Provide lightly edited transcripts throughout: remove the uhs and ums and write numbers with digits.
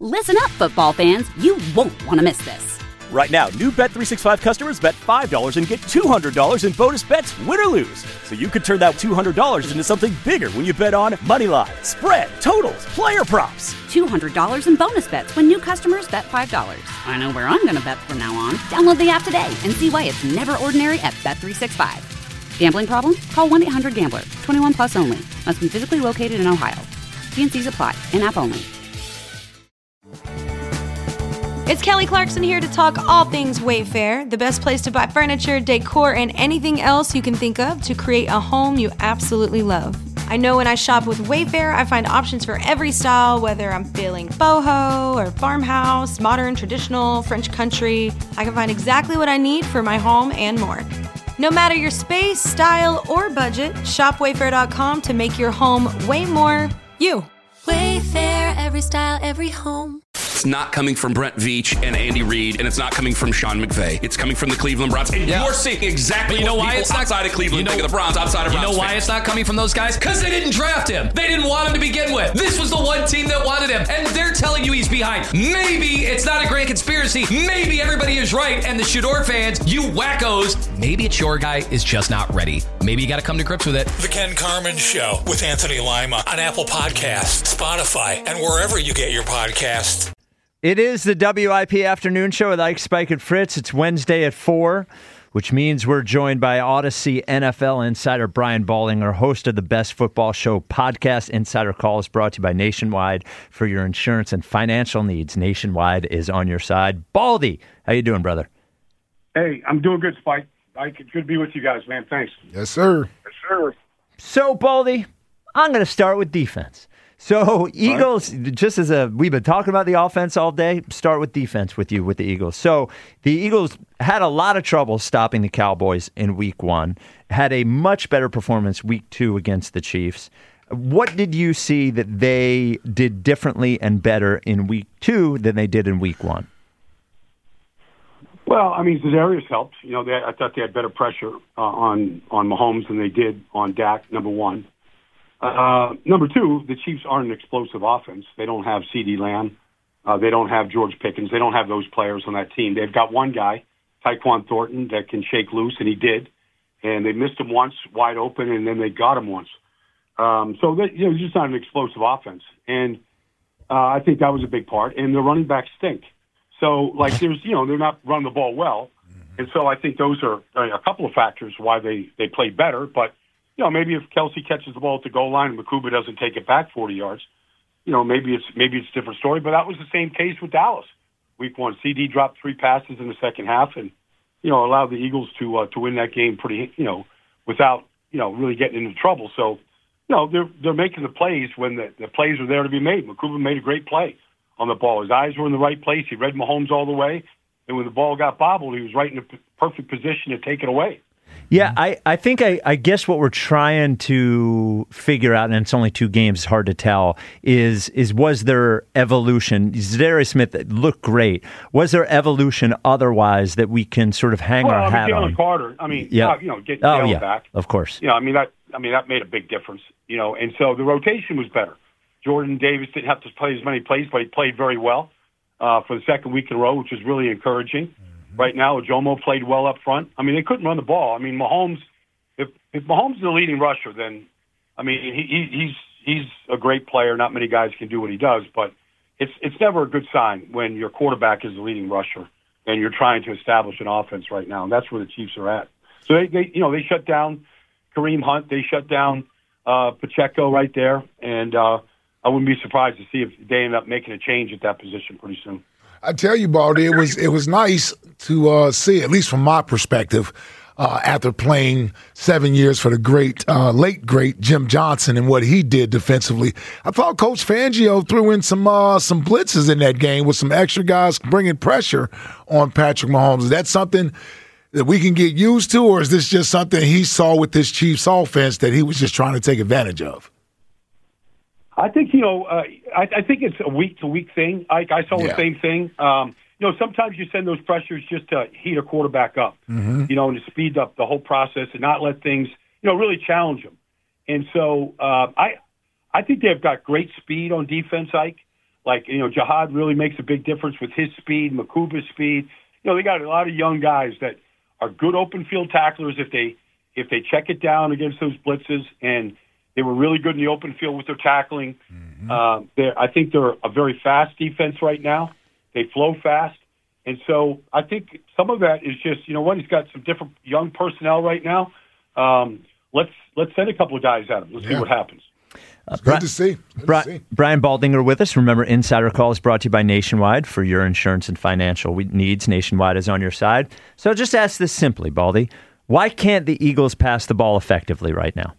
Listen up, football fans. You won't want to miss this. Right now, new Bet365 customers bet $5 and get $200 in bonus bets, win or lose. So you could turn that $200 into something bigger when you bet on money line, spread, totals, player props. $200 in bonus bets when new customers bet $5. I know where I'm going to bet from now on. Download the app today and see why it's never ordinary at Bet365. Gambling problem? Call 1-800-GAMBLER. 21 plus only. Must be physically located in Ohio. T&Cs apply. In-app only. It's Kelly Clarkson here to talk all things Wayfair, the best place to buy furniture, decor, and anything else you can think of to create a home you absolutely love. I know when I shop with Wayfair, I find options for every style, whether I'm feeling boho or farmhouse, modern, traditional, French country. I can find exactly what I need for my home and more. No matter your space, style, or budget, shop Wayfair.com to make your home way more you. Wayfair, every style, every home. It's not coming from Brent Veach and Andy Reid, and it's not coming from Sean McVay. It's coming from the Cleveland Browns. And you're seeing exactly what people outside of Cleveland think of the Browns, outside of Browns. You know why it's not coming from those guys? Because they didn't draft him. They didn't want him to begin with. This was the one team that wanted him, and they're telling you he's behind. Maybe it's not a grand conspiracy. Maybe everybody is right, and the Shador fans, you wackos, maybe it's your guy is just not ready. Maybe you got to come to grips with it. The Ken Carman Show with Anthony Lima on Apple Podcasts, Spotify, and wherever you get your podcasts. It is the WIP Afternoon Show with Ike, Spike, and Fritz. It's Wednesday at 4, which means we're joined by Odyssey NFL insider Brian Baldinger, host of the Best Football Show podcast. Insider Call is brought to you by Nationwide for your insurance and financial needs. Nationwide is on your side. Baldy, how you doing, brother? Hey, I'm doing good, Spike. Ike, it's good to be with you guys, man. Thanks. Yes, sir. Yes, sir. So, Baldy, I'm going to start with defense. So, Eagles, just as we've been talking about the offense all day, start with defense with you with the Eagles. So, the Eagles had a lot of trouble stopping the Cowboys in week 1, had a much better performance week 2 against the Chiefs. What did you see that they did differently and better in week 2 than they did in week 1? Well, I mean, Za'Darius helped. You know, I thought they had better pressure on Mahomes than they did on Dak, number one. Number two, the Chiefs aren't an explosive offense. They don't have CeeDee Lamb. They don't have George Pickens. They don't have those players on that team. They've got one guy, Tyquan Thornton, that can shake loose, and he did. And they missed him once, wide open, and then they got him once. So it's just not an explosive offense. And I think that was a big part. And the running backs stink. So, they're not running the ball well. And so I think those are a couple of factors why they play better. But, maybe if Kelsey catches the ball at the goal line and Makuba doesn't take it back 40 yards, maybe it's a different story. But that was the same case with Dallas. Week 1, CD dropped 3 passes in the second half and, allowed the Eagles to win that game pretty, without, really getting into trouble. So, they're making the plays when the plays are there to be made. Makuba made a great play on the ball. His eyes were in the right place. He read Mahomes all the way. And when the ball got bobbled, he was right in a perfect position to take it away. Yeah, I think I guess what we're trying to figure out, and it's only 2 games, it's hard to tell, is was there evolution? Za'Darius Smith looked great. Was there evolution otherwise that we can sort of hang our hat on? Jalen Carter, getting Jalen back. Of course. That made a big difference, and so the rotation was better. Jordan Davis didn't have to play as many plays, but he played very well for the second week in a row, which was really encouraging. Mm-hmm. Right now, Ojomo played well up front. I mean, they couldn't run the ball. I mean, Mahomes, if Mahomes is the leading rusher, then, he's a great player. Not many guys can do what he does, but it's never a good sign when your quarterback is the leading rusher and you're trying to establish an offense right now, and that's where the Chiefs are at. So they shut down Kareem Hunt. They shut down Pacheco right there, and I wouldn't be surprised to see if they end up making a change at that position pretty soon. I tell you, Baldy, it was nice to see, at least from my perspective, after playing 7 years for the late great Jim Johnson and what he did defensively. I thought Coach Fangio threw in some blitzes in that game with some extra guys bringing pressure on Patrick Mahomes. Is that something that we can get used to, or is this just something he saw with this Chiefs offense that he was just trying to take advantage of? I think, I think it's a week-to-week thing. I saw the same thing. Sometimes you send those pressures just to heat a quarterback up, and to speed up the whole process and not let things, really challenge them. And so I think they've got great speed on defense, Ike. Like, Jihad really makes a big difference with his speed, Makuba's speed. They got a lot of young guys that are good open field tacklers if they check it down against those blitzes, and they were really good in the open field with their tackling. I think they're a very fast defense right now. They flow fast. And so I think some of that is just, he's got some different young personnel right now. Let's send a couple of guys at him. Let's see what happens. Good to see. Brian Baldinger with us. Remember, Insider Call is brought to you by Nationwide. For your insurance and financial needs, Nationwide is on your side. So just ask this simply, Baldy. Why can't the Eagles pass the ball effectively right now?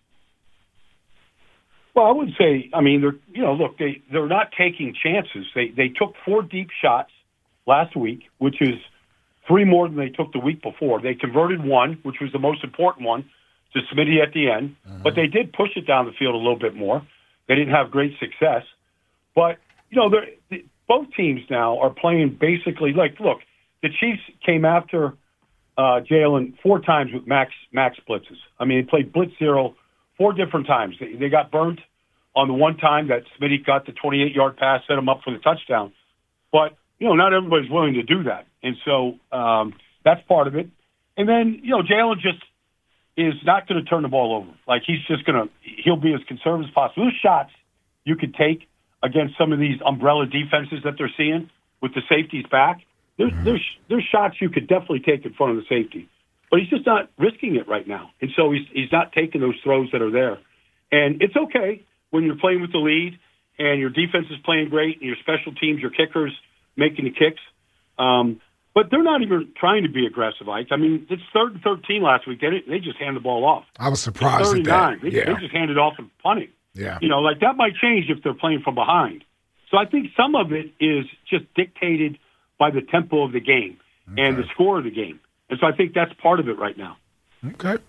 Well, I would say, they're not taking chances. They took 4 deep shots last week, which is 3 more than they took the week before. They converted 1, which was the most important one, to Smitty at the end, but they did push it down the field a little bit more. They didn't have great success. But, both teams now are playing basically like, look, the Chiefs came after Jalen 4 times with max blitzes. They played blitz 0 4 different times. They got burnt on the one time that Smitty got the 28-yard pass, set them up for the touchdown. But, not everybody's willing to do that. And so that's part of it. And then, Jalen just is not going to turn the ball over. Like, he'll be as conservative as possible. Those shots you could take against some of these umbrella defenses that they're seeing with the safeties back. There's shots you could definitely take in front of the safety. But he's just not risking it right now. And so he's not taking those throws that are there. And it's okay when you're playing with the lead and your defense is playing great and your special teams, your kickers making the kicks. But they're not even trying to be aggressive, Ike. It's 3rd and 13 last week. They just hand the ball off. I was surprised at that. They just hand it off and punt it. Yeah. That might change if they're playing from behind. So I think some of it is just dictated by the tempo of the game and the score of the game. And so I think that's part of it right now. Okay.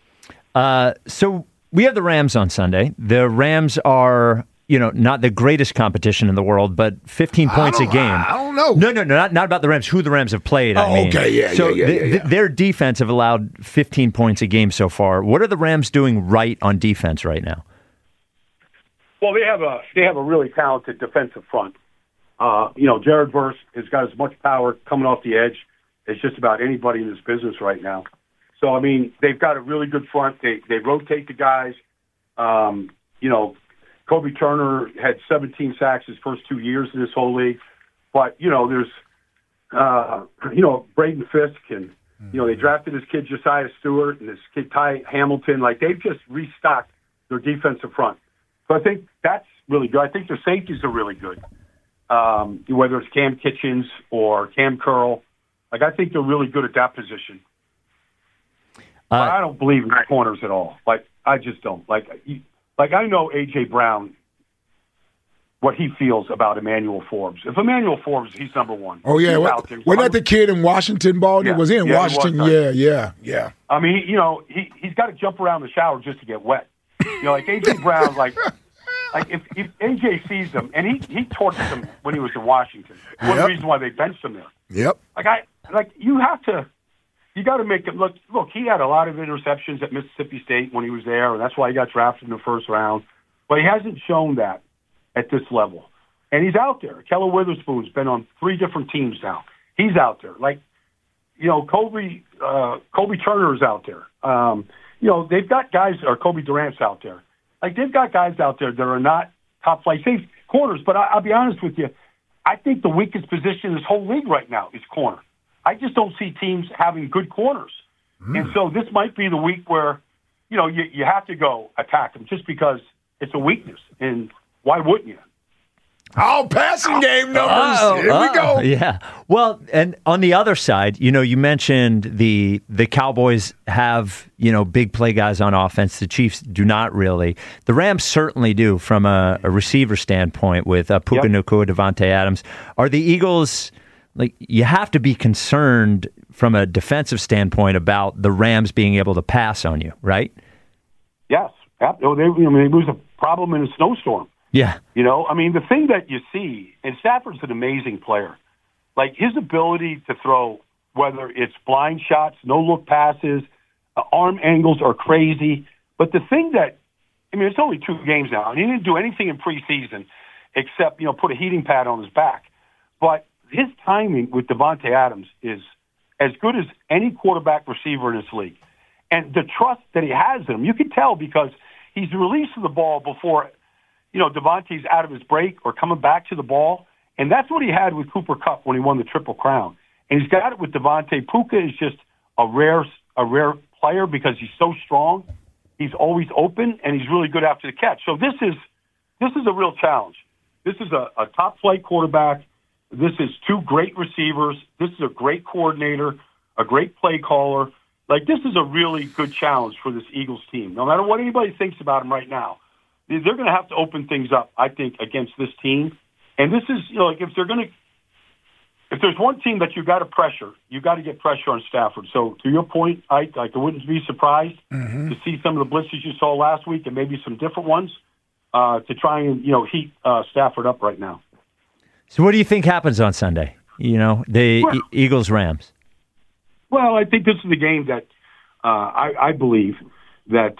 So we have the Rams on Sunday. The Rams are, not the greatest competition in the world, but 15 points a game. I don't know. No, not about the Rams. Who the Rams have played, Okay, yeah. Their defense have allowed 15 points a game so far. What are the Rams doing right on defense right now? Well, they have a really talented defensive front. Jared Verse has got as much power coming off the edge as just about anybody in this business right now. So, they've got a really good front. They rotate the guys. Kobe Turner had 17 sacks his first 2 years in this whole league. But, there's, Braden Fisk and, they drafted this kid Josiah Stewart and this kid Ty Hamilton. Like, they've just restocked their defensive front. So I think that's really good. I think their safeties are really good, whether it's Cam Kitchens or Cam Curl. Like, I think they're really good at that position. I don't believe in corners at all. Like, I just don't. Like I know A.J. Brown, what he feels about Emmanuel Forbes. If Emmanuel Forbes, he's number one. Oh, yeah. Wasn't that the kid in Washington, Baldy? Yeah. Was he in Washington? Yeah. He's got to jump around the shower just to get wet. Like A.J. Brown, like if A.J. sees him, and he tortured him when he was in Washington. One of the reasons why they benched him there. Yep. You got to make him look. Look, he had a lot of interceptions at Mississippi State when he was there, and that's why he got drafted in the first round. But he hasn't shown that at this level. And he's out there. Keller Witherspoon's been on 3 different teams now. He's out there. Kobe Turner is out there. They've got guys, or Kobe Durant's out there. Like, they've got guys out there that are not top flight safe corners. But I'll be honest with you, I think the weakest position in this whole league right now is corner. I just don't see teams having good corners. And so this might be the week where, you have to go attack them just because it's a weakness. And why wouldn't you? Oh, passing game numbers. Here we go. Yeah. Well, and on the other side, you mentioned the Cowboys have, big play guys on offense. The Chiefs do not really. The Rams certainly do from a receiver standpoint with Puka Nacua, Devontae Adams. Are the Eagles... you have to be concerned from a defensive standpoint about the Rams being able to pass on you, right? Yes. It was a problem in a snowstorm. Yeah. The thing that you see, and Stafford's an amazing player. Like, his ability to throw, whether it's blind shots, no-look passes, arm angles are crazy. But the thing that, it's only 2 games now, and he didn't do anything in preseason. except, put a heating pad on his back. But his timing with Davante Adams is as good as any quarterback receiver in this league. And the trust that he has in him, you can tell because he's releasing the ball before, Davante's out of his break or coming back to the ball. And that's what he had with Cooper Kupp when he won the Triple Crown. And he's got it with Davante. Puka is just a rare player because he's so strong. He's always open, and he's really good after the catch. So this is a real challenge. This is a top-flight quarterback. This is two great receivers. This is a great coordinator, a great play caller. Like, this is a really good challenge for this Eagles team. No matter what anybody thinks about them right now, they're going to have to open things up, I think, against this team. And this is, if there's one team that you got to pressure, you got to get pressure on Stafford. So to your point, I wouldn't be surprised to see some of the blitzes you saw last week and maybe some different ones to try and heat Stafford up right now. So what do you think happens on Sunday? Eagles-Rams. Well, I think this is the game that I believe that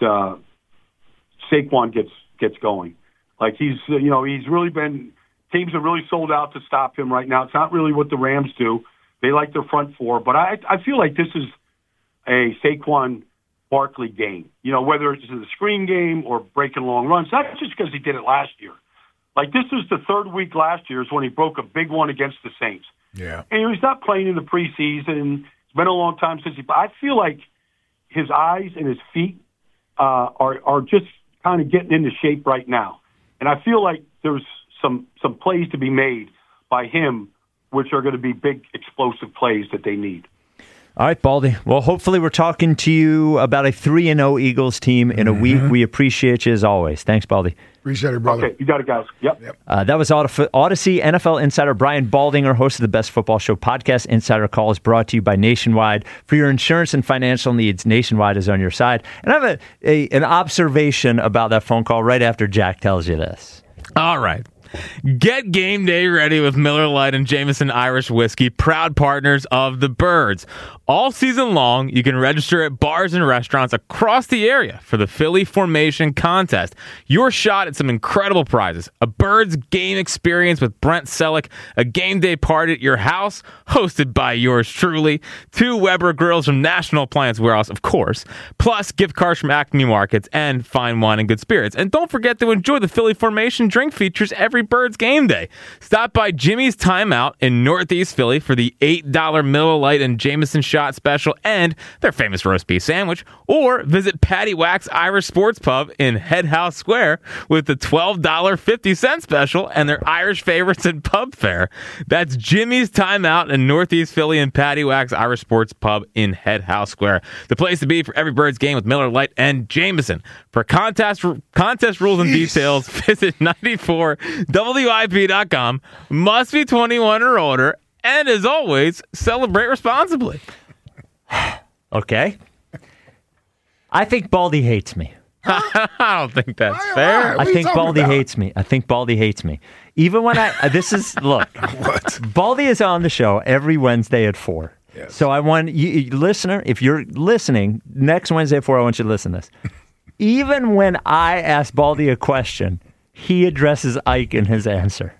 Saquon gets going. Like he's really been. Teams are really sold out to stop him right now. It's not really what the Rams do. They like their front four, but I feel like this is a Saquon Barkley game. Whether it's a screen game or breaking long runs, not just because he did it last year. Like this was the third week last year is when he broke a big one against the Saints. Yeah, and he's not playing in the preseason. It's been a long time since he. But I feel like his eyes and his feet are just kind of getting into shape right now, and I feel like there's some plays to be made by him, which are going to be big, explosive plays that they need. All right, Baldy. Well, hopefully we're talking to you about a 3-0 Eagles team in a week. We appreciate you as always. Thanks, Baldy. Appreciate it, brother. Okay, you got it, guys. Yep. That was Odyssey NFL insider Brian Baldinger, host of the Best Football Show podcast. Insider Call is brought to you by Nationwide. For your insurance and financial needs, Nationwide is on your side. And I have an observation about that phone call right after Jack tells you this. All right. Get game day ready with Miller Lite and Jameson Irish Whiskey, proud partners of the Birds. All season long, you can register at bars and restaurants across the area for the Philly Formation Contest. Your shot at some incredible prizes. A Birds game experience with Brent Selleck, a game day party at your house, hosted by yours truly, 2 Weber grills from National Appliance Warehouse, of course, plus gift cards from Acme Markets and fine wine and good spirits. And don't forget to enjoy the Philly Formation drink features every Birds game day. Stop by Jimmy's Timeout in Northeast Philly for the $8 Miller Lite and Jameson shot special and their famous roast beef sandwich, or visit Patty Wax Irish Sports Pub in Head House Square with the $12.50 special and their Irish favorites and pub fare. That's Jimmy's Timeout in Northeast Philly and Patty Wax Irish Sports Pub in Head House Square. The place to be for every Birds game with Miller Lite and Jameson. For contest rules and details, visit 94WIP.com. Must be 21 or older. And as always, celebrate responsibly. Okay. I think Baldy hates me. I don't think that's fair. I think Baldy hates me. Even when look, what? Baldy is on the show every Wednesday at 4. Yes. So I want you, listener, if you're listening, next Wednesday at 4, I want you to listen to this. Even when I ask Baldy a question, he addresses Ike in his answer.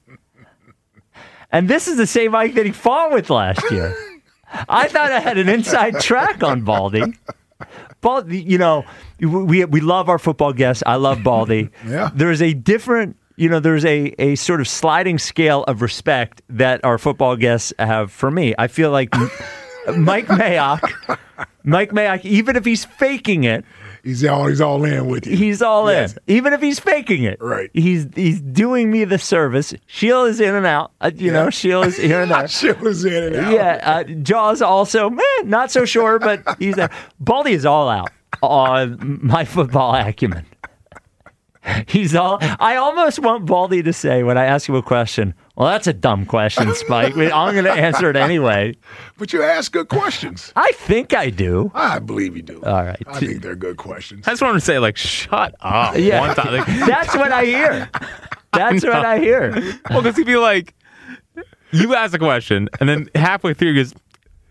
And this is the same Ike that he fought with last year. I thought I had an inside track on Baldy. Baldy, we love our football guests. I love Baldy. Yeah. There's a different, there's a sort of sliding scale of respect that our football guests have for me. I feel like Mike Mayock, even if he's faking it, He's all in with you. He's all in. Even if he's faking it. Right. He's doing me the service. Sheila's in and out. Sheila's here and there. Sheila's in and out. Yeah. Jaws also, not so sure, but he's there. Baldy is all out on my football acumen. I almost want Baldy to say, when I ask him a question, well, that's a dumb question, Spike. I'm going to answer it anyway. But you ask good questions. I think I do. I believe you do. All right. I think they're good questions. I just wanted to say, shut up. Yeah. One time. That's what I hear. That's what I hear. Well, because he'd be like, you ask a question, and then halfway through he goes,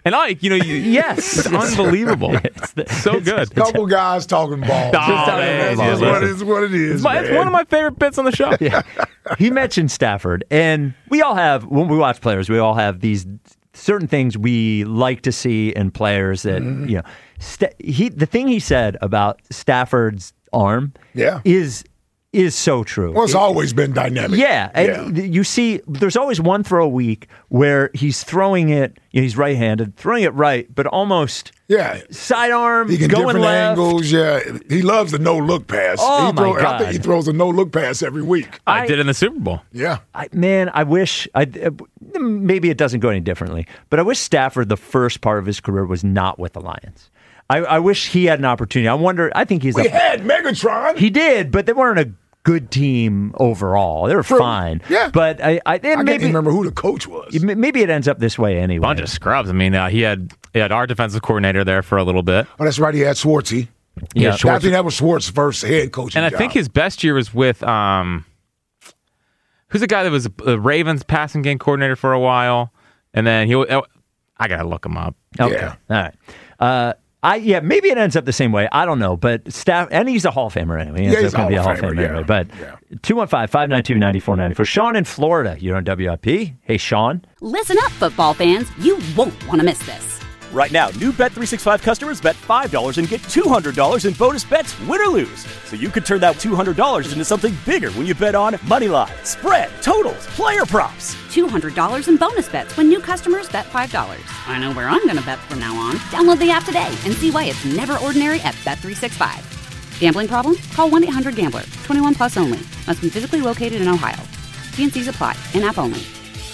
And Ike, yes, it's unbelievable. So good. A couple guys talking ball. That's what it is. It's one of my favorite bits on the show. Yeah. He mentioned Stafford, and we all have, when we watch players, we all have these certain things we like to see in players that, the thing he said about Stafford's arm is so true. Well, it's always been dynamic. Yeah. And you see, there's always one throw a week where he's throwing it, he's right-handed, throwing it right, but almost sidearm, he can going different left. angles. Yeah. He loves the no-look pass. Oh, my God. I think he throws a no-look pass every week. I did in the Super Bowl. Yeah. I wish, maybe it doesn't go any differently, but I wish Stafford, the first part of his career, was not with the Lions. I wish he had an opportunity. I think he's... We had Megatron. He did, but they weren't a good team overall. They were fine. Yeah. But I can't remember who the coach was. Maybe it ends up this way anyway. Bunch of scrubs. I mean, he had our defensive coordinator there for a little bit. Oh, that's right. He had Schwartzy. Yeah, I think that was Schwartz's first head coaching And I job. think his best year was with who's the guy that was a Ravens passing game coordinator for a while, and then I gotta look him up. Okay. Yeah. All right. Maybe it ends up the same way. I don't know. But and he's a Hall of Famer anyway. He's going to be a Hall of Famer anyway. But 215-592-9490. For Sean in Florida, you're on WIP. Hey, Sean. Listen up, football fans. You won't want to miss this. Right now, new Bet365 customers bet $5 and get $200 in bonus bets, win or lose. So you could turn that $200 into something bigger when you bet on moneyline, spread, totals, player props. $200 in bonus bets when new customers bet $5. I know where I'm going to bet from now on. Download the app today and see why it's never ordinary at Bet365. Gambling problem? Call 1-800-GAMBLER. 21 plus only. Must be physically located in Ohio. T&Cs apply. In-app only.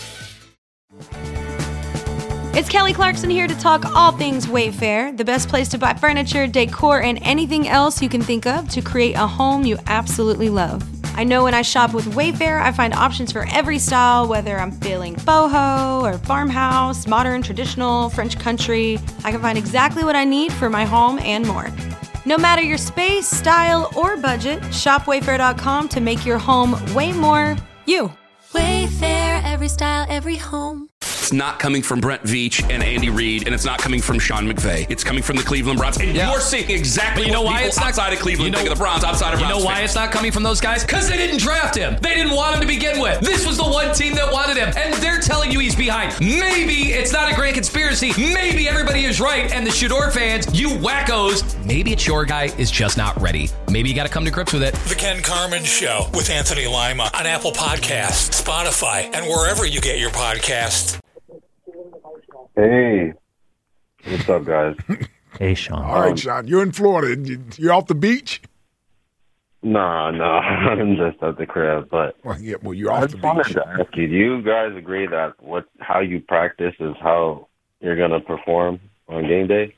It's Kelly Clarkson here to talk all things Wayfair, the best place to buy furniture, decor, and anything else you can think of to create a home you absolutely love. I know when I shop with Wayfair, I find options for every style, whether I'm feeling boho or farmhouse, modern, traditional, French country. I can find exactly what I need for my home and more. No matter your space, style, or budget, shop Wayfair.com to make your home way more you. Wayfair, every style, every home. It's not coming from Brent Veach and Andy Reid, and it's not coming from Sean McVay. It's coming from the Cleveland Browns. And you're seeing exactly why it's not outside of Cleveland think of the Browns outside of Browns. You know why it's not coming from those guys? Because they didn't draft him. They didn't want him to begin with. This was the one team that wanted him, and they're telling you he's behind. Maybe it's not a grand conspiracy. Maybe everybody is right, and the Shador fans, you wackos, maybe it's your guy is just not ready. Maybe you got to come to grips with it. The Ken Carman Show with Anthony Lima on Apple Podcasts, Spotify, and wherever you get your podcasts. Hey, what's up, guys? Hey, Sean. All right, Sean. You're in Florida. You're off the beach? No, I'm just at the crib. But you're off the beach. I just wanted to ask you, do you guys agree that how you practice is how you're going to perform on game day?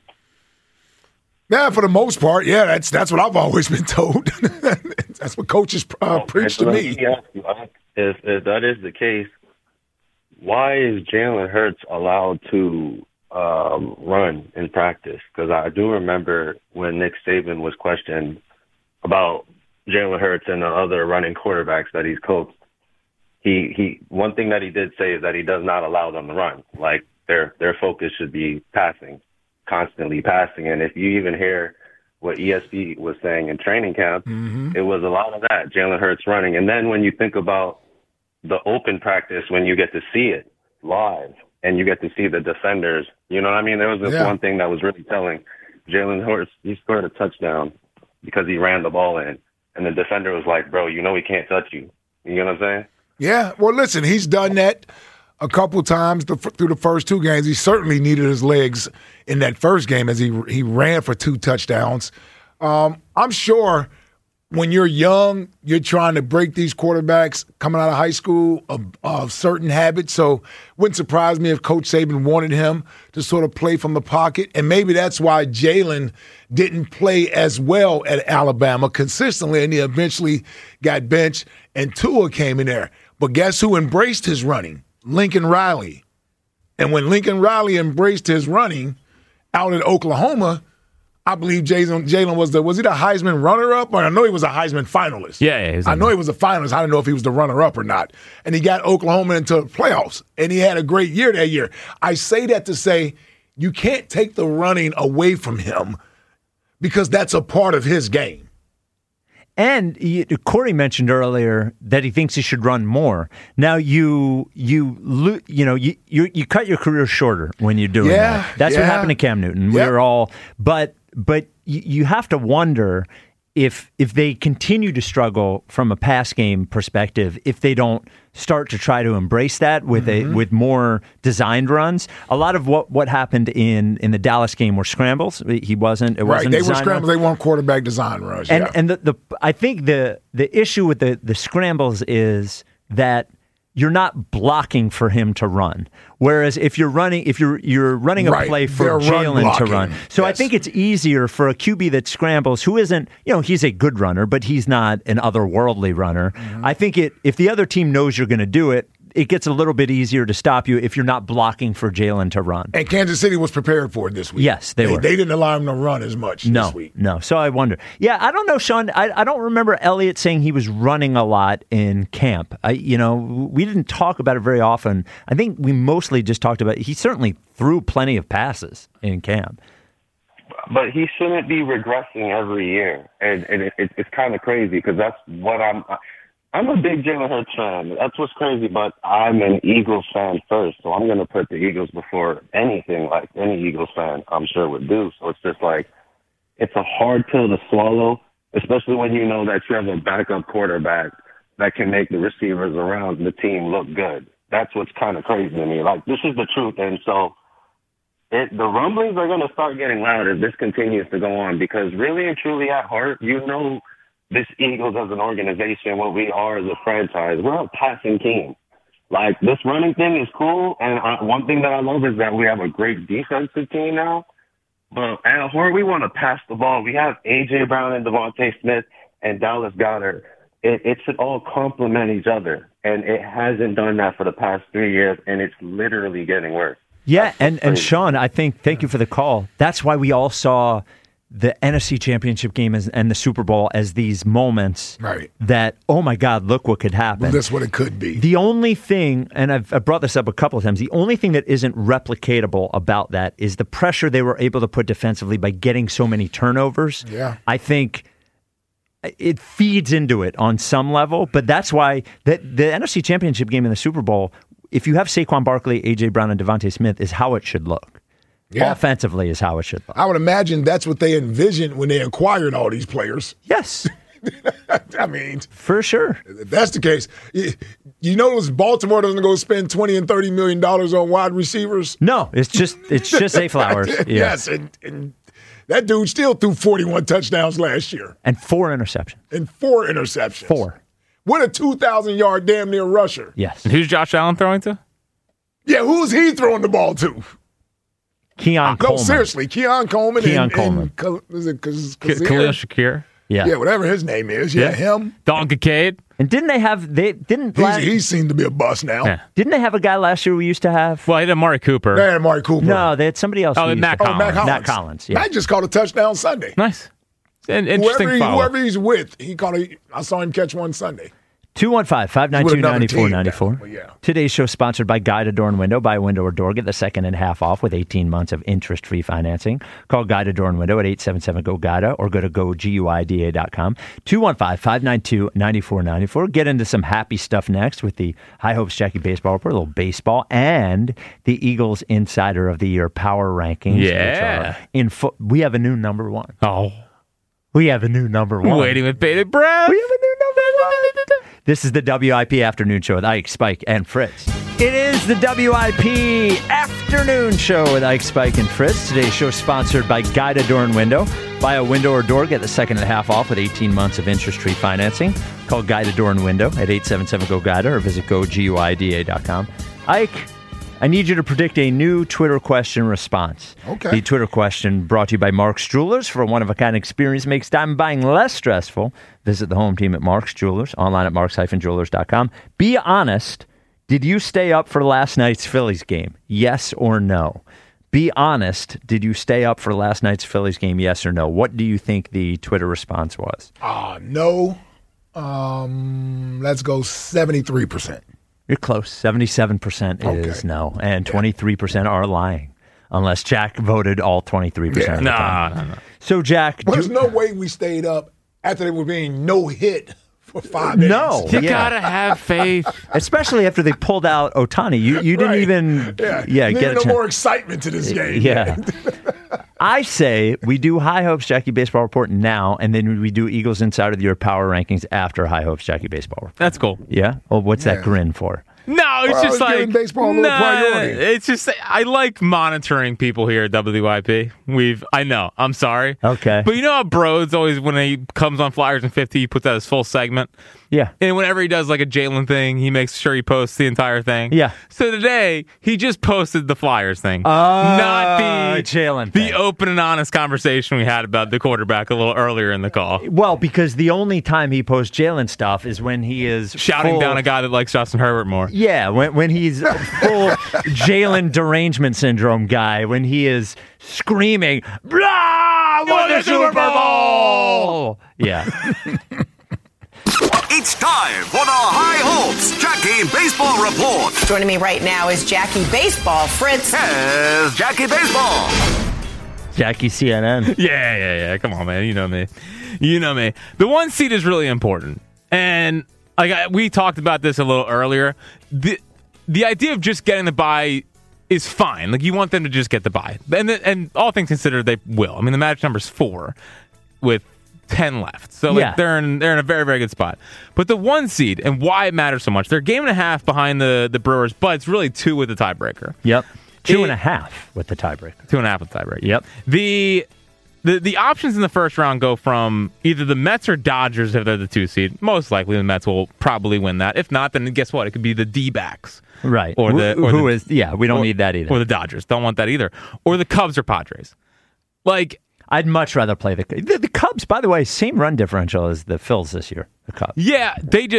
Yeah, for the most part, yeah. That's what I've always been told. That's what coaches preach to me. Let me ask you, if that is the case, why is Jalen Hurts allowed to run in practice? Because I do remember when Nick Saban was questioned about Jalen Hurts and the other running quarterbacks that he's coached. He one thing that he did say is that he does not allow them to run. Like their focus should be passing, constantly passing. And if you even hear what ESP was saying in training camp, it was a lot of that, Jalen Hurts running. And then when you think about the open practice, when you get to see it live and you get to see the defenders, you know what I mean? There was this one thing that was really telling. Jalen Hurts, he scored a touchdown because he ran the ball in. And the defender was like, bro, you know he can't touch you. You know what I'm saying? Yeah. Well, listen, he's done that a couple times through the first two games. He certainly needed his legs in that first game as he ran for 2 touchdowns. I'm sure when you're young, you're trying to break these quarterbacks coming out of high school of certain habits. So wouldn't surprise me if Coach Saban wanted him to sort of play from the pocket. And maybe that's why Jalen didn't play as well at Alabama consistently, and he eventually got benched, and Tua came in there. But guess who embraced his running? Lincoln Riley. And when Lincoln Riley embraced his running out in Oklahoma, I believe Jalen was he the Heisman runner-up? Or I know he was a Heisman finalist. Yeah. I know he was a finalist. I don't know if he was the runner-up or not. And he got Oklahoma into the playoffs, and he had a great year that year. I say that to say You can't take the running away from him because that's a part of his game. And Corey mentioned earlier that he thinks he should run more. Now you cut your career shorter when you're doing that. That's what happened to Cam Newton. We were all, but you have to wonder if they continue to struggle from a pass game perspective, if they don't start to try to embrace that with more designed runs. A lot of what happened in the Dallas game were scrambles. It wasn't They were scrambles. They weren't quarterback design runs. And I think the issue with the scrambles is that you're not blocking for him to run. Whereas if you're running a play for Jalen to run. So I think it's easier for a QB that scrambles, who isn't, he's a good runner, but he's not an otherworldly runner. I think if the other team knows you're going to do it, it gets a little bit easier to stop you if you're not blocking for Jalen to run. And Kansas City was prepared for it this week. Yes, they were. They didn't allow him to run as much this week. No. So I wonder. Yeah, I don't know, Sean. I don't remember Elliott saying he was running a lot in camp. We didn't talk about it very often. I think we mostly just talked about he certainly threw plenty of passes in camp. But he shouldn't be regressing every year. And it's kind of crazy because that's what I'm a big Jalen Hurts fan. That's what's crazy, but I'm an Eagles fan first, so I'm going to put the Eagles before anything like any Eagles fan I'm sure would do. So it's just like, it's a hard pill to swallow, especially when you know that you have a backup quarterback that can make the receivers around the team look good. That's what's kind of crazy to me. Like, this is the truth, and so the rumblings are going to start getting loud if this continues to go on, because really and truly at heart, this Eagles as an organization, what we are as a franchise, we're a passing team. Like, this running thing is cool, and one thing that I love is that we have a great defensive team now. But at heart, we want to pass the ball. We have A.J. Brown and Devontae Smith and Dallas Goedert. It should all complement each other, and it hasn't done that for the past 3 years, and it's literally getting worse. Yeah, and Sean, I think, thank you for the call. That's why we all saw the NFC Championship game and the Super Bowl as these moments that, oh my God, look what could happen. Well, that's what it could be. The only thing, and I've brought this up a couple of times, the only thing that isn't replicatable about that is the pressure they were able to put defensively by getting so many turnovers. Yeah. I think it feeds into it on some level, but that's why the NFC Championship game and the Super Bowl, if you have Saquon Barkley, A.J. Brown, and Devontae Smith, is how it should look. Yeah. Offensively is how it should look. I would imagine that's what they envisioned when they acquired all these players. Yes. I mean, for sure. If that's the case. You notice Baltimore doesn't go spend $20 and $30 million on wide receivers? No, it's just Zay Flowers. Yeah. Yes, and that dude still threw 41 touchdowns last year. And 4 interceptions. 4. With a 2,000-yard damn near rusher. Yes. And who's Josh Allen throwing to? Yeah, who's he throwing the ball to? Keon Coleman. No, seriously, Keon Coleman. Is it Khalil Shakir? Yeah, whatever his name is. Yeah, him. Don Kincaid. And didn't they have? He seemed to be a bust now. Yeah. Didn't they have a guy last year we used to have? Well, they had Amari Cooper. They had Amari Cooper. No, they had somebody else. Matt Collins. Matt Collins. Yeah. Matt just caught a touchdown Sunday. Nice. An interesting follow. Whoever he's with, I saw him catch one Sunday. 215-592-9494. Yeah. Today's show sponsored by Guida Door and Window. Buy a window or door, get the second and half off with 18 months of interest-free financing. Call Guida Door and Window at 877-GO-GUIDA or go to GoGuida.com. 215-592-9494. Get into some happy stuff next with the High Hopes Jackie Baseball Report, a little baseball, and the Eagles Insider of the Year Power Rankings. Yeah. We have a new number 1. Oh. We have a new number 1. Waiting with bated breath. We have a new number 1. This is the WIP Afternoon Show with Ike, Spike, and Fritz. It is the WIP Afternoon Show with Ike, Spike, and Fritz. Today's show is sponsored by Guida Door and Window. Buy a window or door, get the second and half off with 18 months of interest-free financing. Call Guida Door and Window at 877-GO-GUIDA or visit GoGuida.com. Ike, I need you to predict a new Twitter question response. Okay. The Twitter question brought to you by Mark's Jewelers. For a one-of-a-kind experience makes diamond buying less stressful. Visit the home team at Mark's Jewelers, online at marks-jewelers.com. Be honest. Did you stay up for last night's Phillies game? Yes or no? Be honest. Did you stay up for last night's Phillies game? Yes or no? What do you think the Twitter response was? No. Let's go 73%. You're close. 77% is no, and 23% are lying. unless Jack voted all 23% of the time. No. So, Jack... Well, there's no way we stayed up after they were being no-hit for 5 minutes. No. You gotta have faith. Especially after they pulled out Ohtani. You didn't even get a chance. more excitement to this game. Yeah. I say we do High Hopes Jackie Baseball Report now, and then we do Eagles Insider of the Year Power Rankings after High Hopes Jackie Baseball Report. That's cool. Yeah? Well, what's that grin for? No, it's just like baseball a little priority. It's just I like monitoring people here at WYP. I know. I'm sorry. Okay. But you know how Broads always, when he comes on Flyers in 50, he puts out his full segment. Yeah. And whenever he does like a Jalen thing, he makes sure he posts the entire thing. Yeah. So today he just posted the Flyers thing, not the Jalen, the open and honest conversation we had about the quarterback a little earlier in the call. Well, because the only time he posts Jalen stuff is when he is shouting down a guy that likes Justin Herbert more. Yeah, when he's full Jalen derangement syndrome guy, when he is screaming, "Blah! Won the Super Bowl!" Yeah. It's time for the High Hopes Jackie Baseball Report. Joining me right now is Jackie Baseball. Fritz. Here's Jackie Baseball. Jackie CNN. Yeah. Come on, man. You know me. The 1 seed is really important. And we talked about this a little earlier. The idea of just getting the bye is fine. Like, you want them to just get the bye. And all things considered, they will. I mean, the magic number is 4 with 10 left. So they're in a very, very good spot. But the 1 seed and why it matters so much, they're a game and a half behind the Brewers, but it's really 2 with the tiebreaker. Yep. 2.5 with the tiebreaker. 2.5 with the tiebreaker. Yep. The options in the first round go from either the Mets or Dodgers if they're the 2 seed. Most likely the Mets will probably win that. If not, then guess what? It could be the D-backs. Right. We don't need that either. Or the Dodgers. Don't want that either. Or the Cubs or Padres. Like, I'd much rather play the Cubs, by the way, same run differential as the Phils this year. The Cubs. Yeah,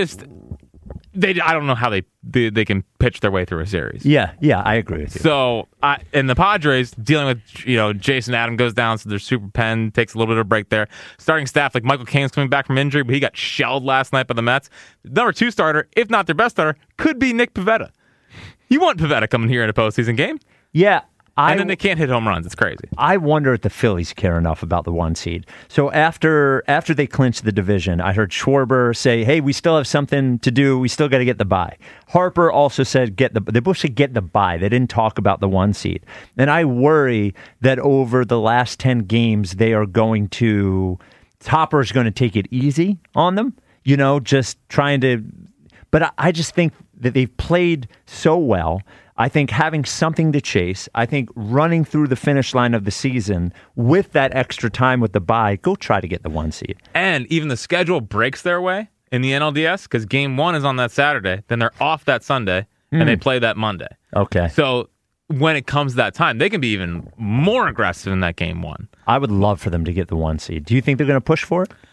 I don't know how they can pitch their way through a series. Yeah, I agree with you. So, and the Padres dealing with, Jason Adam goes down, so their super pen takes a little bit of a break there. Starting staff like Michael Caine's coming back from injury, but he got shelled last night by the Mets. Number 2 starter, if not their best starter, could be Nick Pivetta. You want Pivetta coming here in a postseason game? Yeah. And then they can't hit home runs. It's crazy. I wonder if the Phillies care enough about the 1 seed. So after they clinched the division, I heard Schwarber say, "Hey, we still have something to do. We still got to get the bye." Harper also said, they both should get the bye. They didn't talk about the 1 seed. And I worry that over the last 10 games, they are going to Topper's going to take it easy on them. Just trying to. But I just think that they've played so well. I think having something to chase, I think running through the finish line of the season with that extra time with the bye, go try to get the 1 seed. And even the schedule breaks their way in the NLDS because game 1 is on that Saturday. Then they're off that Sunday and they play that Monday. Okay. So when it comes to that time, they can be even more aggressive in that game 1. I would love for them to get the 1 seed. Do you think they're going to push for it?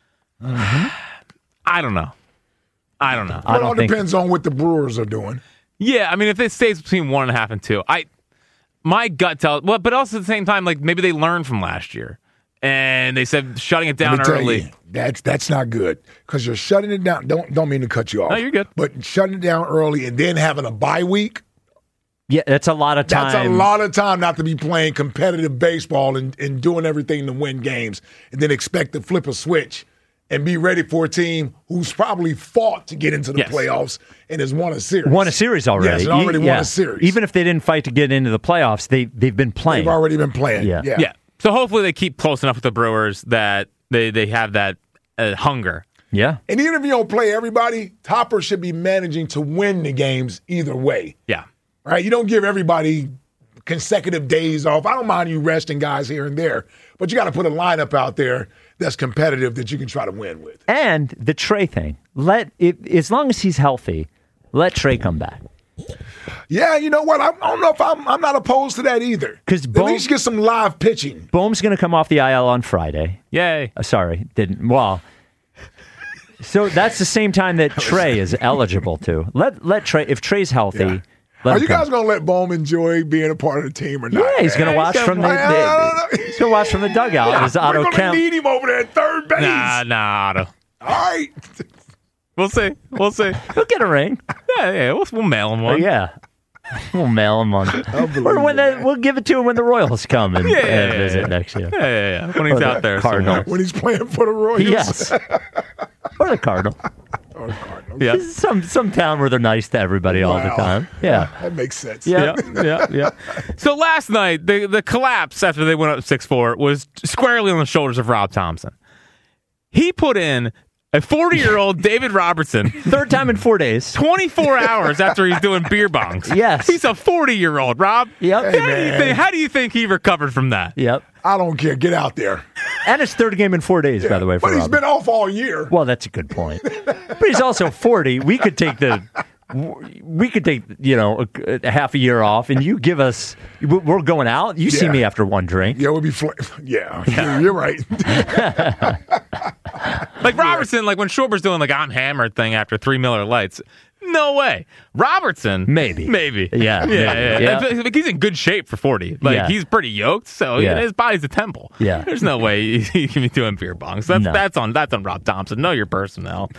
I don't know. It all depends on what the Brewers are doing. Yeah, I mean, if it stays between 1.5 and 2, my gut tells. Well, but also at the same time, like maybe they learned from last year, and they said shutting it down early. That's not good because you're shutting it down. Don't mean to cut you off. No, you're good. But shutting it down early and then having a bye week. Yeah, that's a lot of time. That's a lot of time not to be playing competitive baseball and doing everything to win games, and then expect to flip a switch and be ready for a team who's probably fought to get into the playoffs and has won a series. Won a series already. Yes, already won a series. Even if they didn't fight to get into the playoffs, they've been playing. They've already been playing. Yeah. So hopefully they keep close enough with the Brewers that they have that hunger. Yeah. And even if you don't play everybody, Topper should be managing to win the games either way. Yeah. Right? You don't give everybody consecutive days off. I don't mind you resting guys here and there, but you got to put a lineup out there that's competitive that you can try to win with. And the Trey thing. As long as he's healthy, let Trey come back. Yeah, you know what? I don't know if I'm not opposed to that either. Because at least get some live pitching. Boehm's going to come off the IL on Friday. Yay. Sorry, didn't. Well, so that's the same time that Trey is eligible to. Let Trey, if Trey's healthy. Yeah. Are you guys going to let Boehm enjoy being a part of the team or not? Yeah, he's going to watch from the dugout. Yeah, As Otto we're going to need him over there at third base. Nah, Otto. All right. We'll see. He'll get a ring. Yeah, we'll mail him one. Yeah. We'll mail him on. Or we'll give it to him when the Royals come and visit next year. Yeah. When he's out there. Cardinal. When he's playing for the Royals. Yes. Or the Cardinal. Yeah. Some town where they're nice to everybody all the time. Yeah. That makes sense. Yeah. So last night, the collapse after they went up 6-4 was squarely on the shoulders of Rob Thompson. He put in a 40-year-old David Robertson. Third time in 4 days. 24 hours after he's doing beer bongs. Yes. He's a 40-year-old, Rob. Yep. How do you think he recovered from that? Yep. I don't care. Get out there. And his third game in 4 days, by the way. But he's been off all year. Well, that's a good point. But he's also 40. We could take a half a year off, and you give us. We're going out. You see me after one drink. Yeah, we'll be. You're right. Like Robertson, like when Schwarber's doing like I'm hammered thing after 3 Miller Lights. No way. Robertson, maybe. Yeah. Like he's in good shape for 40. Like he's pretty yoked, so his body's a temple. Yeah. There's no way he can be doing beer bongs. That's on Rob Thompson. Know your personnel.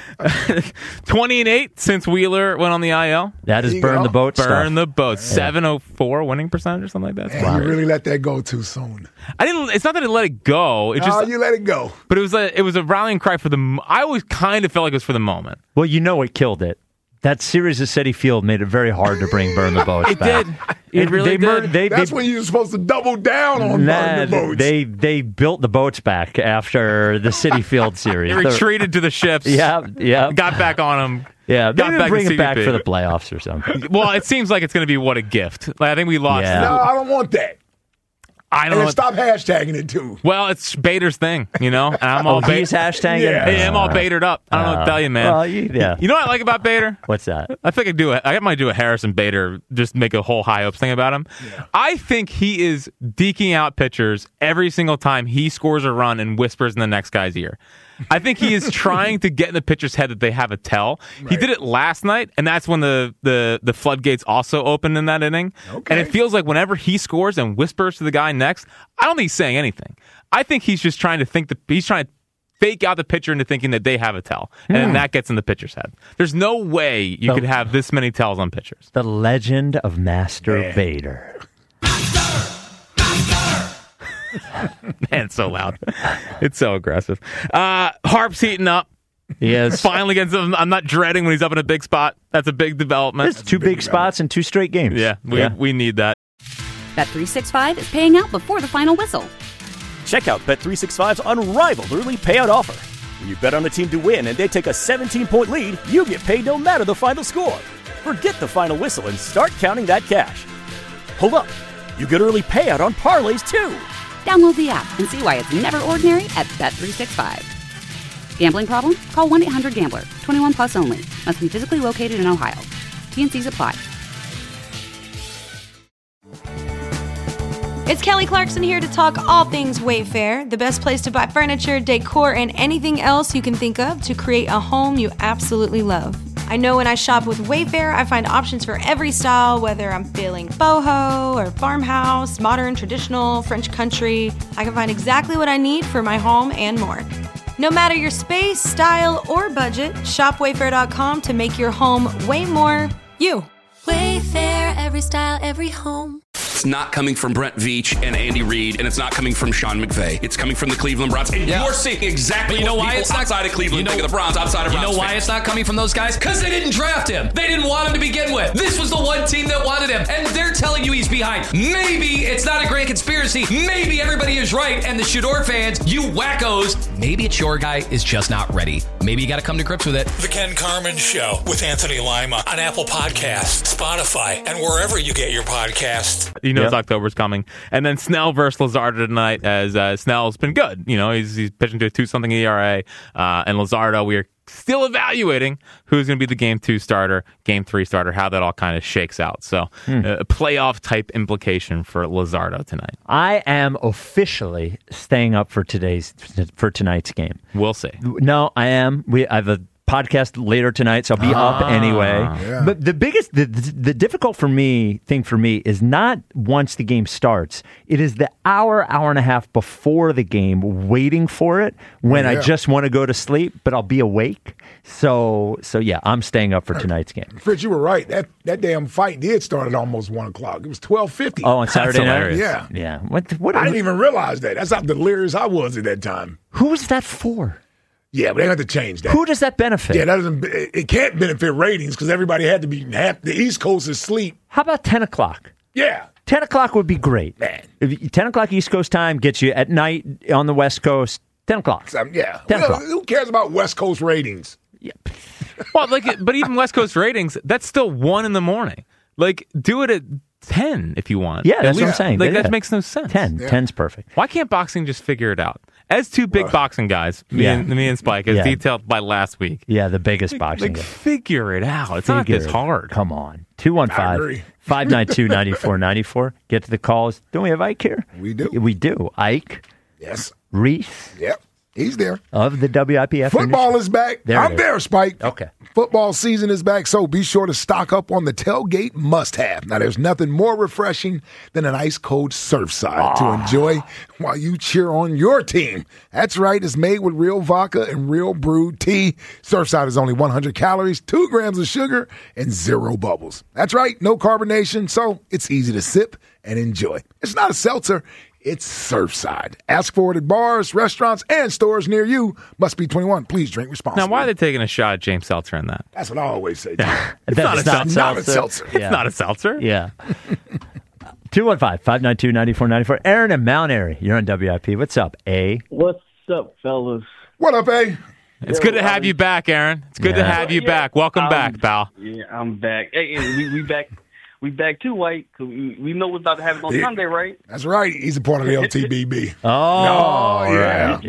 20-8 since Wheeler went on the IL. That is burn the boat. Burn the boat. 704 winning percentage or something like that. Man, you really let that go too soon. I didn't. It's not that I let it go. It just you let it go. But it was a rallying cry for the. I always kind of felt like it was for the moment. Well, what killed it. That series at Citi Field made it very hard to bring Burn the Boats back. It really did. That's when you're supposed to double down on Burn the Boats. They built the boats back after the Citi Field series. They retreated to the ships. Yeah. Got back on them. Yeah, got maybe back bring to it back CVP. for the playoffs or something. Well, it seems like it's going to be what a gift. Like, I think we lost. No, I don't want that. I don't and stop hashtagging it too. Well, it's Bader's thing, and I'm all he's hashtagging. Yeah, I'm all Badered up. I don't know what to tell you, man. Well, You know what I like about Bader? What's that? I think I might do a Harrison Bader, just make a whole high hopes thing about him. Yeah. I think he is deking out pitchers every single time he scores a run and whispers in the next guy's ear. I think he is trying to get in the pitcher's head that they have a tell. Right. He did it last night, and that's when the floodgates also opened in that inning. Okay. And it feels like whenever he scores and whispers to the guy next, I don't think he's saying anything. I think he's just trying to he's trying to fake out the pitcher into thinking that they have a tell, and then that gets in the pitcher's head. There's no way you could have this many tells on pitchers. The legend of Master Bader. Man, it's so loud. It's so aggressive. Harp's heating up. Yes. Finally gets him. I'm not dreading when he's up in a big spot. That's a big development. It's two big spots in 2 straight games. Yeah, we need that. Bet365 is paying out before the final whistle. Check out Bet365's unrivaled early payout offer. When you bet on a team to win and they take a 17-point lead, you get paid no matter the final score. Forget the final whistle and start counting that cash. Hold up. You get early payout on parlays, too. Download the app and see why it's never ordinary at Bet365. Gambling problem? Call 1-800-GAMBLER. 21 plus only. Must be physically located in Ohio. T&Cs apply. It's Kelly Clarkson here to talk all things Wayfair, the best place to buy furniture, decor, and anything else you can think of to create a home you absolutely love. I know when I shop with Wayfair, I find options for every style, whether I'm feeling boho or farmhouse, modern, traditional, French country. I can find exactly what I need for my home and more. No matter your space, style, or budget, shop Wayfair.com to make your home way more you. Wayfair, every style, every home. It's not coming from Brent Veach and Andy Reid, and it's not coming from Sean McVay. It's coming from the Cleveland Browns. And you're seeing exactly what people outside of Cleveland think of the Browns, outside of Browns. You know why it's not coming from those guys? Because they didn't draft him. They didn't want him to begin with. This was the one team that wanted him, and they're telling you he's behind. Maybe it's not a grand conspiracy. Maybe everybody is right, and the Shador fans, you wackos, maybe it's your guy is just not ready. Maybe you got to come to grips with it. The Ken Carman Show with Anthony Lima on Apple Podcasts, Spotify, and wherever you get your podcasts. It's October's coming. And then Snell versus Luzardo tonight, as Snell's been good. He's pitching to a 2-something ERA. And Luzardo, we are still evaluating who's going to be the Game 2 starter, Game 3 starter, how that all kind of shakes out. So a playoff-type implication for Luzardo tonight. I am officially staying up for tonight's game. We'll see. No, I am. I have a podcast later tonight, so I'll be up anyway. Yeah. But the biggest, the difficult thing for me is not once the game starts. It is the hour and a half before the game, waiting for it when I just want to go to sleep, but I'll be awake. So yeah, I'm staying up for tonight's game. Fritz, you were right. That damn fight did start at almost 1 o'clock. It was 12:50. Oh, on Saturday night? Yeah. What? I didn't even realize that. That's how delirious I was at that time. Who was that for? Yeah, but they have to change that. Who does that benefit? Yeah, it can't benefit ratings because everybody had to be half the East Coast is asleep. How about 10 o'clock? Yeah. 10 o'clock would be great. Man. 10 o'clock East Coast time gets you at night on the West Coast. 10 o'clock. Yeah. 10 o'clock. Who cares about West Coast ratings? Yeah. Well, but even West Coast ratings, that's still 1 in the morning. Like, do it at 10 if you want. Yeah, that's what I'm saying. Like, Yeah. that makes no sense. 10. 10's perfect. Why can't boxing just figure it out? As two big boxing guys, me and Spike, as detailed by last week. Yeah, the biggest boxing guy. Figure it out. It's not this hard. Come on. 215-592-9494. Get to the calls. Don't we have Ike here? We do. We do. Ike. Yes. Reese. Yep. He's there. Of the WIPF. Football is back. I'm there, Spike. Okay. Football season is back, so be sure to stock up on the tailgate must-have. Now, there's nothing more refreshing than an ice-cold Surfside to enjoy while you cheer on your team. That's right. It's made with real vodka and real brewed tea. Surfside is only 100 calories, 2 grams of sugar, and 0 bubbles. That's right. No carbonation, so it's easy to sip and enjoy. It's not a seltzer. It's Surfside. Ask for it at bars, restaurants, and stores near you. Must be 21. Please drink responsibly. Now, why are they taking a shot at James Seltzer in that? That's what I always say. It's not a seltzer. It's It's not a seltzer. Yeah. 215-592-9494. Aaron in Mount Airy. You're on WIP. What's up, A? What's up, fellas? What up, A? It's good to have you back, Aaron. It's good to have you back. Welcome back, pal. Yeah, I'm back. Hey, we back. We back too, White. Cause we know what's about to happen on Sunday, right? That's right. He's a part of the LTBB. Yeah.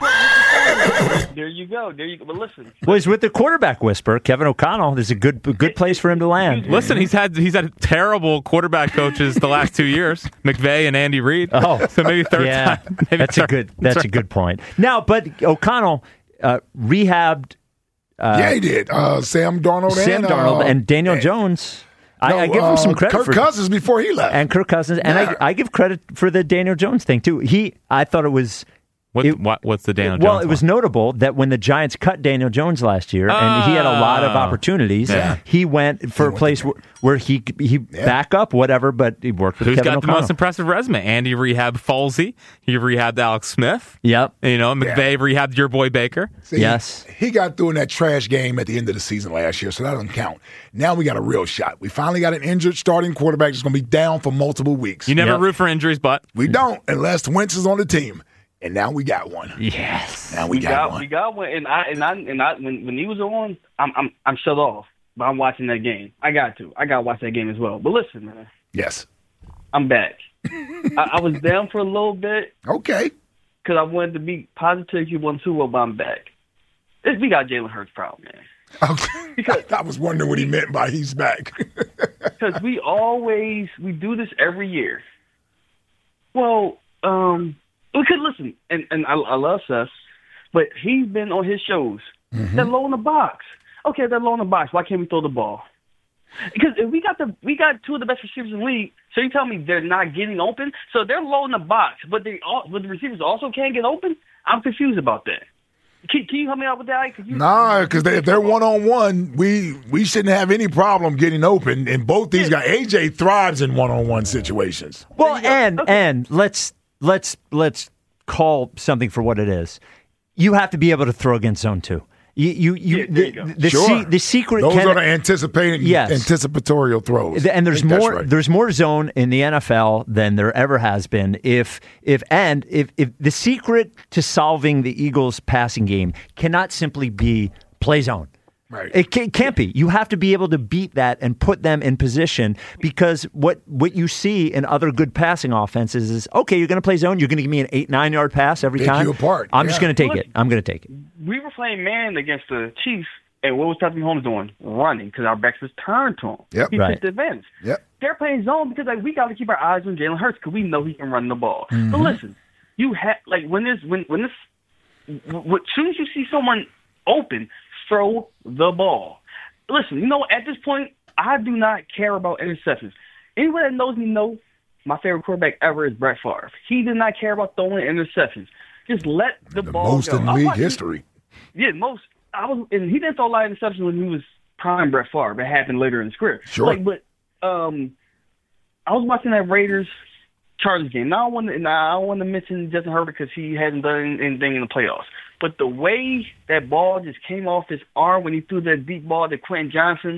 There you go. But listen. Well, he's with the quarterback whisperer, Kevin O'Connell. This is a good place for him to land. Listen, he's had terrible quarterback coaches the last 2 years, McVay and Andy Reid. Oh, so maybe third time. Maybe that's a good point. Now, but O'Connell rehabbed. He did. Sam Darnold and Daniel Jones. I give him some credit Kirk for Cousins before he left. And Kirk Cousins. And I give credit for the Daniel Jones thing, too. I thought it was... What's the Daniel Jones? Well, it was notable that when the Giants cut Daniel Jones last year, and he had a lot of opportunities, he went for a place where he back up, whatever, but he worked with Who's Kevin got O'Connell. the most impressive resume? Andy rehabbed Folsey. He rehabbed Alex Smith. Yep. McVay rehabbed your boy Baker. See, he got through in that trash game at the end of the season last year, so that doesn't count. Now we got a real shot. We finally got an injured starting quarterback that's going to be down for multiple weeks. You never root for injuries, but we don't unless Wentz is on the team. And now we got one. Yes. Now we got one. We got one. And I when he was on, I'm shut off. But I'm watching that game. I got to watch that game as well. But listen, man. Yes. I'm back. I was down for a little bit. Okay. Because I wanted to be positive you won 2-0, but I'm back. We got Jalen Hurts proud, man. Okay. I was wondering what he meant by he's back. Because we do this every year. Well, we could listen, and I love Seth, but he's been on his shows. Mm-hmm. They're low in the box. Okay, they're low in the box. Why can't we throw the ball? Because if we got 2 of the best receivers in the league, so you tell me they're not getting open? So they're low in the box, but the receivers also can't get open? I'm confused about that. Can you help me out with that? Nah, because if they're one-on-one, we shouldn't have any problem getting open. And both these guys, AJ thrives in one-on-one situations. Well, and let's call something for what it is. You have to be able to throw against zone 2. The secret. Those are the anticipatory throws. And there's more zone in the NFL than there ever has been. If the secret to solving the Eagles' passing game cannot simply be play zone. Right. It can't be. You have to be able to beat that and put them in position, because what you see in other good passing offenses is, okay, you're going to play zone, you're going to give me an 8-9 yard pass every time. You apart. I'm just going to take it. I'm going to take it. We were playing man against the Chiefs, and what was Patrick Mahomes doing? Running, because our backs was turned to him. Yep. He Right. took the advantage. Yep. They're playing zone because we got to keep our eyes on Jalen Hurts because we know he can run the ball. Mm-hmm. But listen, you have as soon as you see someone open, throw the ball. Listen, at this point, I do not care about interceptions. Anyone that knows me knows my favorite quarterback ever is Brett Favre. He did not care about throwing interceptions. Just let the ball most go. in league history. Yeah, most. And he didn't throw a lot of interceptions when he was prime Brett Favre. It happened later in his career. Sure. I was watching that Raiders-Chargers game. Now I don't want to mention Justin Herbert because he hasn't done anything in the playoffs. But the way that ball just came off his arm when he threw that deep ball to Quentin Johnson,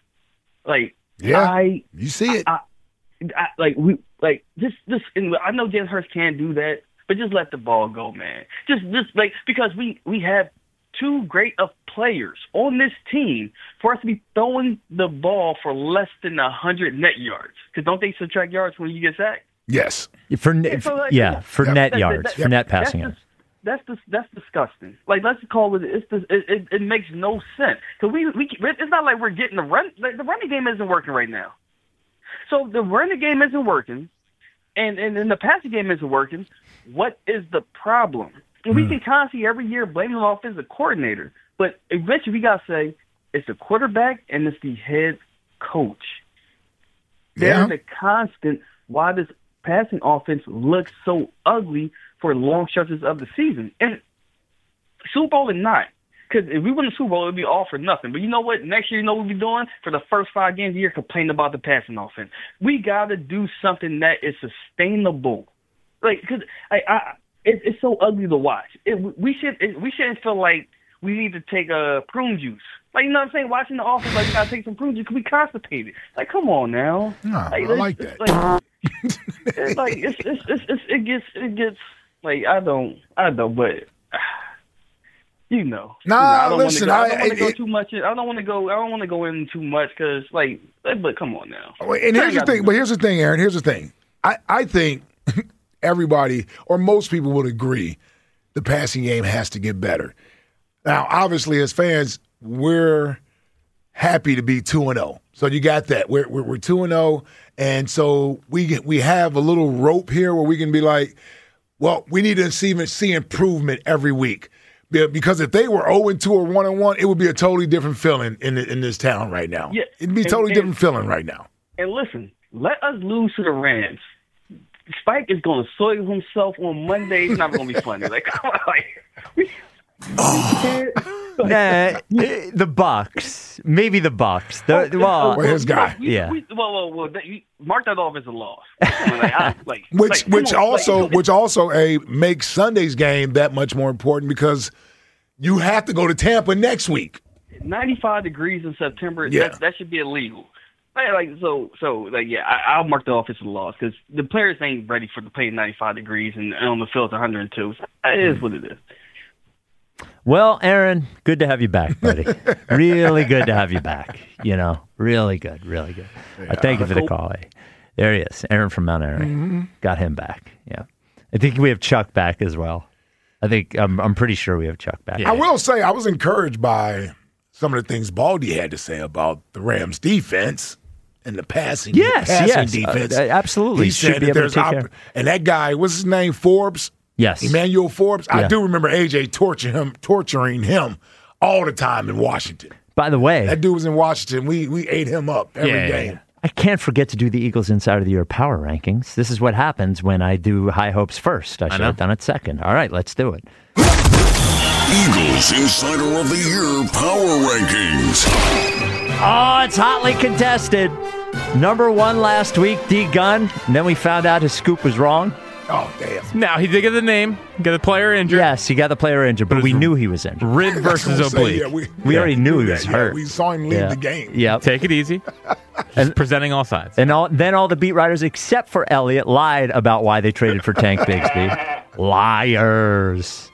you see it. And I know Jalen Hurts can't do that, but just let the ball go, man. Just because we have too great of players on this team for us to be throwing the ball for less than 100 net yards. Because don't they subtract yards when you get sacked? Yes. For net yards, for net passing yards. That's disgusting. Let's call it. It makes no sense. So it's not like we're getting the run. The running game isn't working right now. So the running game isn't working, and the passing game isn't working. What is the problem? And we can constantly every year blame the offensive coordinator, but eventually we gotta say it's the quarterback and it's the head coach. They're the constant why this passing offense looks so ugly for long stretches of the season. And Super Bowl or not, because if we win the Super Bowl, it would be all for nothing. But you know what? Next year, what we'll be doing for the first 5 games of the year, complaining about the passing offense. We got to do something that is sustainable. Because it's so ugly to watch. We shouldn't feel like we need to take prune juice. You know what I'm saying? Watching the offense, we got to take some prune juice because we constipated. Come on now. No, I like that. It gets I don't, but I don't listen. I don't want to go too much. I don't want to go in too much because, but come on now. And here's the thing. But here's the thing, Aaron. Here's the thing. I think everybody or most people would agree the passing game has to get better. Now, obviously, as fans, we're happy to be 2-0. So you got that. We're 2-0, and so we have a little rope here where we can be like, well, we need to see improvement every week. Because if they were 0-2 or 1-1, it would be a totally different feeling in this town right now. Yeah, it'd be a totally different feeling right now. And listen, let us lose to the Rams. Spike is going to soil himself on Monday. It's not going to be funny. Come on, the Bucks, maybe the Bucks. His guy. Mark that off as a loss. Which also makes Sunday's game that much more important because you have to go to Tampa next week. 95 degrees in September. Yeah. That should be illegal. I'll mark that off as a loss because the players ain't ready for the play 95 degrees and on the field 102. It is what it is. Well, Aaron, good to have you back, buddy. Really good to have you back. Really good. Yeah, thank you for the call. There he is, Aaron from Mount Airy. Mm-hmm. Got him back. Yeah, I think we have Chuck back as well. I'm pretty sure we have Chuck back. Yeah. I will say I was encouraged by some of the things Baldy had to say about the Rams' defense and the passing defense. Absolutely. He said that there's and that guy, what's his name, Forbes. Yes. Emmanuel Forbes. Yeah. I do remember AJ torturing him all the time in Washington. By the way, that dude was in Washington. We ate him up every game. I can't forget to do the Eagles Insider of the Year power rankings. This is what happens when I do High Hopes first. I should have done it second. All right, let's do it. Eagles Insider of the Year power rankings. Oh, it's hotly contested. Number 1 last week, D. Gunn. And then we found out his scoop was wrong. Oh, damn. Now, he did get the name, get the player injured. Yes, he got the player injured, but we knew he was injured. Rib versus oblique. We already knew he was hurt. We saw him leave the game. Yep. Take it easy. And presenting all sides. And then all the beat writers, except for Elliott, lied about why they traded for Tank Bigsby. Liars.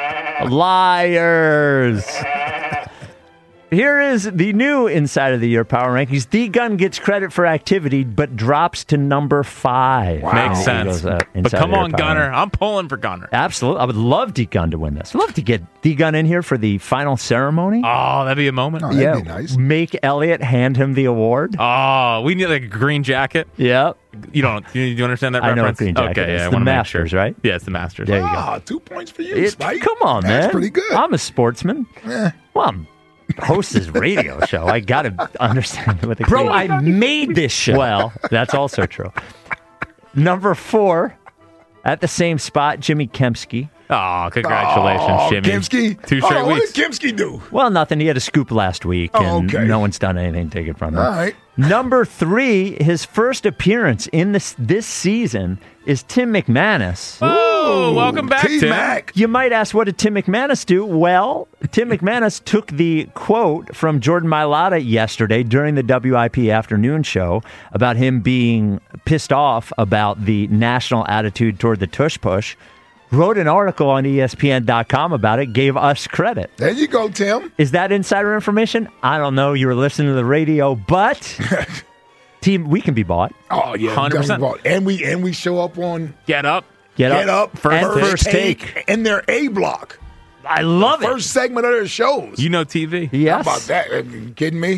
Here is the new Inside of the Year power rankings. D. Gunn gets credit for activity, but drops to number 5. Wow. Makes sense. But come on, Gunner. I'm pulling for Gunner. Absolutely. I would love D. Gunn to win this. I'd love to get D. Gunn in here for the final ceremony. Oh, that'd be a moment. Oh, that'd be nice. Make Elliott hand him the award. Oh, we need like a green jacket. Yep. You understand that reference? I know what green jacket is. Yeah, it's the Masters, right? Yeah, it's the Masters. There you go. 2 points for you, Spike. Come on, man. That's pretty good. I'm a sportsman. Yeah. Well, host his radio show. I got to understand what the Bro, I made this show. Well, that's also true. Number 4, at the same spot, Jimmy Kempski. Oh, congratulations, Jimmy. Kempski? 2 straight What weeks. did Kempski do? Well, nothing. He had a scoop last week, and no one's done anything to take it from him. All right. Number 3, his first appearance in this season is Tim McManus. Oh, welcome back, Tim. T-Mac. You might ask, what did Tim McManus do? Well, Tim McManus took the quote from Jordan Mailata yesterday during the WIP afternoon show about him being pissed off about the national attitude toward the tush push, wrote an article on ESPN.com about it, gave us credit. There you go, Tim. Is that insider information? I don't know. You were listening to the radio, but team, we can be bought. Oh yeah, 100%. And we show up on Get up. Get up first take. in their A block. I love it. First segment of their shows. You know TV. Yes. How about that? Are you kidding me?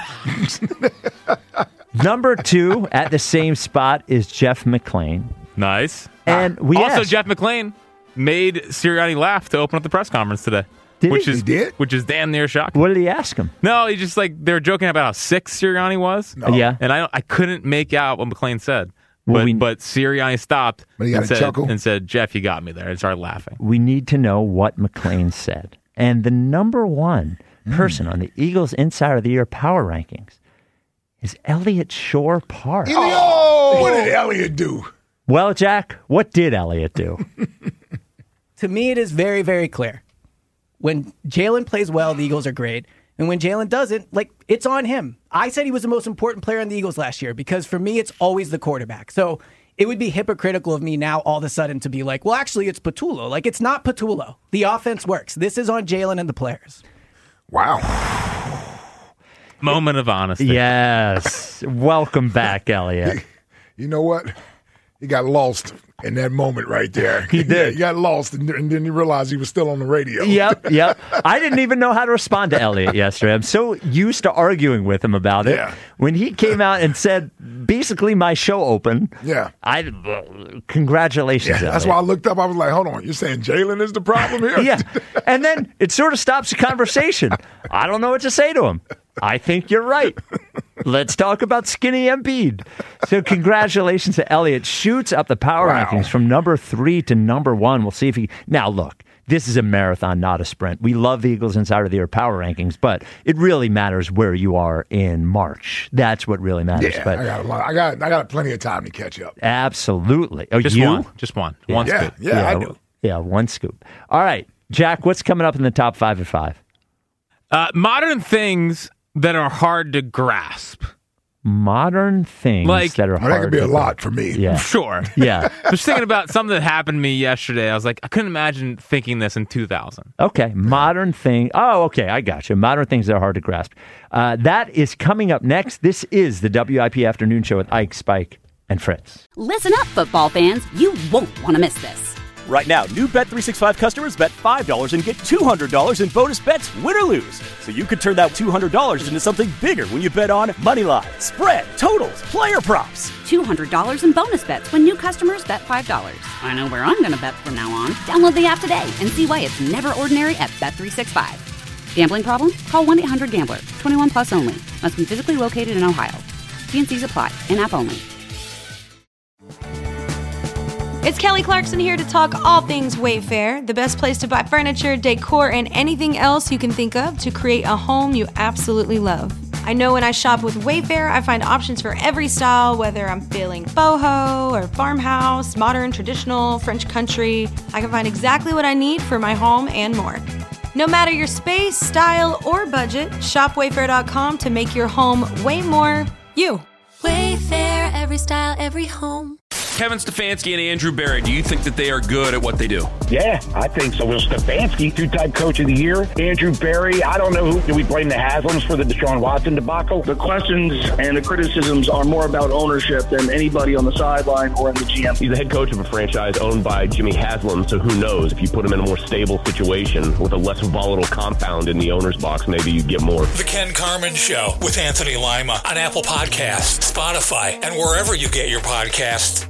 Number 2 at the same spot is Jeff McClain. Nice. And we also, asked, Jeff McClain made Sirianni laugh to open up the press conference today. Did which he? is He did? Which is damn near shocking. what did he ask him? No, he just they were joking about how sick Sirianni was. No. Yeah. And I couldn't make out what McClain said. Well, But Sirianni stopped But he got and a chuckle? said, Jeff, you got me there. And started laughing. We need to know what McClain said. And the number 1 person on the Eagles Insider of the Year power rankings is Elliott Shore-Park. Oh, what did Elliott do? Well, Jack, what did Elliott do? To me, it is very, very clear. When Jalen plays well, the Eagles are great. And when Jalen doesn't, it's on him. I said he was the most important player on the Eagles last year because for me, it's always the quarterback. So it would be hypocritical of me now all of a sudden to be like, well, actually, it's Patullo. It's not Patullo. The offense works. This is on Jalen and the players. Wow. Moment of honesty. Yes. Welcome back, Elliott. You know what? He got lost in that moment right there. He did. He got lost, and then he realized he was still on the radio. Yep. I didn't even know how to respond to Elliott yesterday. I'm so used to arguing with him about it. Yeah. When he came out and said, basically, my show open. Yeah. Congratulations, Yeah, that's Elliott. why I looked up. I was like, hold on. You're saying Jalen is the problem here? Yeah. And then it sort of stops the conversation. I don't know what to say to him. I think you're right. Let's talk about skinny Embiid. So congratulations to Elliott. Shoots up the power rankings from number 3 to number 1. We'll see if he... Now, look, this is a marathon, not a sprint. We love the Eagles Insider of the Year power rankings, but it really matters where you are in March. That's what really matters. Yeah, but I got plenty of time to catch up. Absolutely. Oh, Just you? one. Just one. One Yeah, scoop. yeah, I do. Yeah, one scoop. All right, Jack, what's coming up in the top 5 at 5? Modern things that are hard to grasp. Modern things that are hard. That could be a lot for me. Yeah. Sure. Yeah. Just thinking about something that happened to me yesterday. I was like, I couldn't imagine thinking this in 2000. Okay. Modern thing. Oh, okay. I got you. Modern things that are hard to grasp. That is coming up next. This is the WIP Afternoon Show with Ike, Spike, and Fritz. Listen up, football fans. You won't want to miss this. Right now, new Bet365 customers bet $5 and get $200 in bonus bets, win or lose. So you could turn that $200 into something bigger when you bet on moneyline, spread, totals, player props. $200 in bonus bets when new customers bet $5. I know where I'm going to bet from now on. Download the app today and see why it's never ordinary at Bet365. Gambling problem? Call 1-800-GAMBLER. 21 plus only. Must be physically located in Ohio. T&Cs apply. In-app only. It's Kelly Clarkson here to talk all things Wayfair, the best place to buy furniture, decor, and anything else you can think of to create a home you absolutely love. I know when I shop with Wayfair, I find options for every style, whether I'm feeling boho or farmhouse, modern, traditional, French country. I can find exactly what I need for my home and more. No matter your space, style, or budget, shop Wayfair.com to make your home way more you. Wayfair, every style, every home. Kevin Stefanski and Andrew Berry, do you think that they are good at what they do? Yeah, I think so. Well, Stefanski, two-time coach of the year. Andrew Berry, I don't know do we blame the Haslams for the Deshaun Watson debacle? The questions and the criticisms are more about ownership than anybody on the sideline or in the GM. He's the head coach of a franchise owned by Jimmy Haslam, so who knows? If you put him in a more stable situation with a less volatile compound in the owner's box, maybe you get more. The Ken Carman Show with Anthony Lima on Apple Podcasts, Spotify, and wherever you get your podcasts.